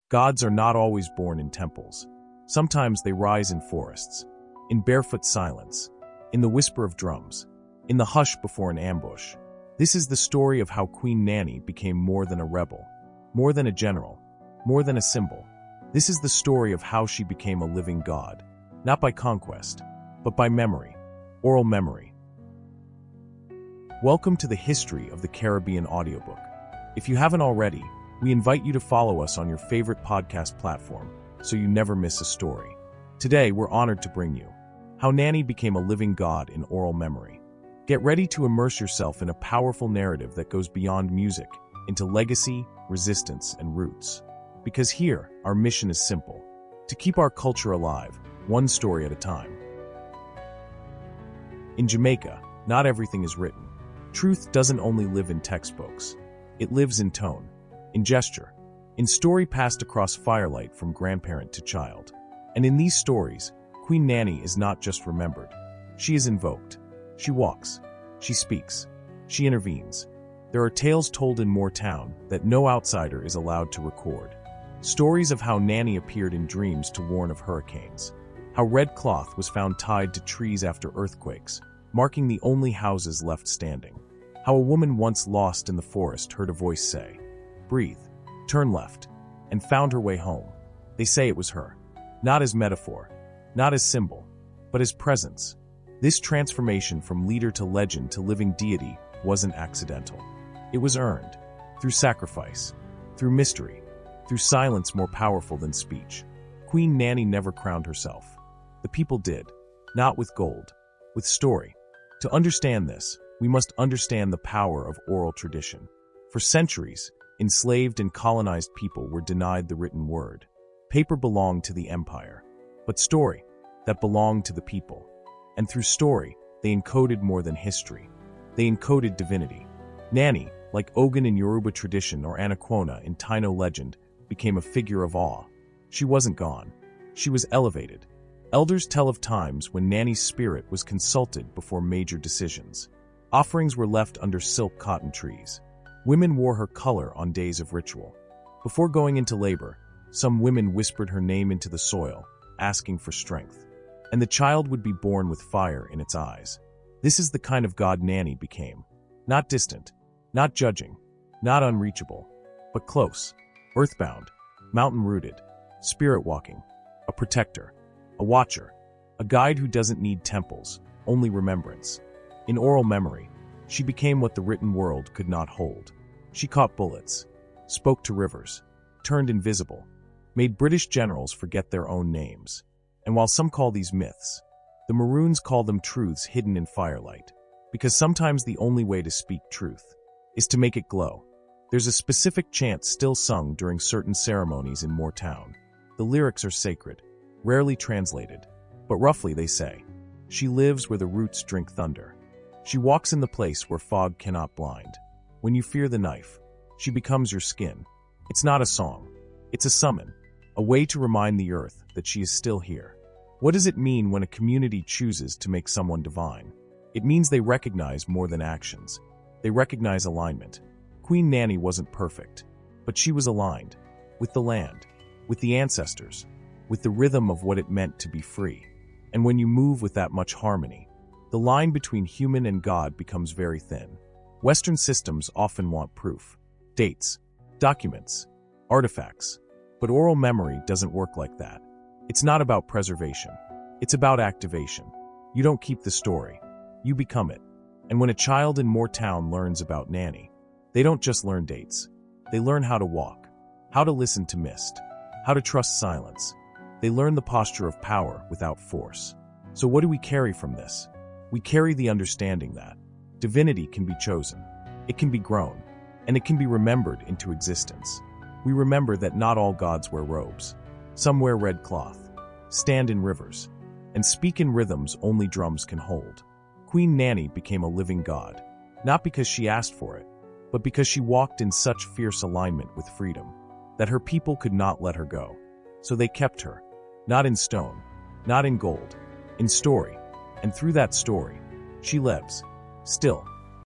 Gods are not always born in temples. Sometimes they rise in forests, in barefoot silence, in the whisper of drums, in the hush before an ambush. This is the story of how Queen Nanny became more than a rebel, more than a general, more than a symbol. This is the story of how she became a living god, not by conquest, but by memory, oral memory. Welcome to the History of the Caribbean audiobook. If you haven't already, we invite you to follow us on your favorite podcast platform so you never miss a story. Today, we're honored to bring you How Nanny Became a Living God in Oral Memory. Get ready to immerse yourself in a powerful narrative that goes beyond music, into legacy, resistance, and roots. Because here, our mission is simple: to keep our culture alive, one story at a time. In Jamaica, not everything is written. Truth doesn't only live in textbooks. It lives in tone, in gesture, in story passed across firelight from grandparent to child. And in these stories, Queen Nanny is not just remembered. She is invoked. She walks. She speaks. She intervenes. There are tales told in Moortown that no outsider is allowed to record. Stories of how Nanny appeared in dreams to warn of hurricanes. How red cloth was found tied to trees after earthquakes, marking the only houses left standing. How a woman once lost in the forest heard a voice say, "Breathe, turn left," and found her way home. They say it was her. Not as metaphor, not as symbol, but as presence. This transformation from leader to legend to living deity wasn't accidental. It was earned, through sacrifice, through mystery, through silence more powerful than speech. Queen Nanny never crowned herself. The people did, not with gold, with story. To understand this, we must understand the power of oral tradition. For centuries, enslaved and colonized people were denied the written word. Paper belonged to the empire, but story, that belonged to the people. And through story, they encoded more than history. They encoded divinity. Nanny, like Ogun in Yoruba tradition or Anaquona in Taino legend, became a figure of awe. She wasn't gone. She was elevated. Elders tell of times when Nanny's spirit was consulted before major decisions. Offerings were left under silk cotton trees. Women wore her color on days of ritual. Before going into labor, some women whispered her name into the soil, asking for strength. And the child would be born with fire in its eyes. This is the kind of God Nanny became. Not distant, not judging, not unreachable, but close, earthbound, mountain-rooted, spirit-walking, a protector, a watcher, a guide who doesn't need temples, only remembrance. In oral memory, she became what the written world could not hold. She caught bullets, spoke to rivers, turned invisible, made British generals forget their own names. And while some call these myths, the Maroons call them truths hidden in firelight. Because sometimes the only way to speak truth is to make it glow. There's a specific chant still sung during certain ceremonies in Moortown. The lyrics are sacred, rarely translated, but roughly they say, "She lives where the roots drink thunder. She walks in the place where fog cannot blind. When you fear the knife, she becomes your skin." It's not a song. It's a summon, a way to remind the earth that she is still here. What does it mean when a community chooses to make someone divine? It means they recognize more than actions. They recognize alignment. Queen Nanny wasn't perfect, but she was aligned with the land, with the ancestors, with the rhythm of what it meant to be free. And when you move with that much harmony, the line between human and God becomes very thin. Western systems often want proof, dates, documents, artifacts, but oral memory doesn't work like that. It's not about preservation. It's about activation. You don't keep the story. You become it. And when a child in Moortown learns about Nanny, they don't just learn dates. They learn how to walk, how to listen to mist, how to trust silence. They learn the posture of power without force. So what do we carry from this? We carry the understanding that divinity can be chosen, it can be grown, and it can be remembered into existence. We remember that not all gods wear robes. Some wear red cloth, stand in rivers, and speak in rhythms only drums can hold. Queen Nanny became a living god, not because she asked for it, but because she walked in such fierce alignment with freedom that her people could not let her go. So they kept her, not in stone, not in gold, in story, and through that story, she lives, still,